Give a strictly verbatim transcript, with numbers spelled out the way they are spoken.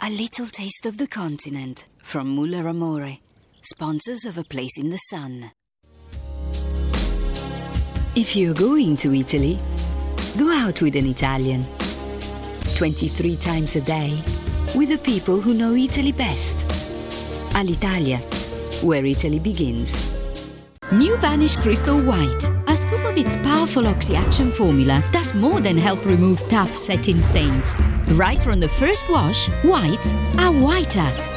A little taste of the continent from Muller Amore, sponsors of A Place in the Sun. If you're going to Italy, go out with an Italian. twenty-three times a day with the people who know Italy best. Alitalia, where Italy begins. New Vanish Crystal White. A scoop of its powerful oxy-action formula does more than help remove tough satin stains. Right from the first wash, whites are whiter.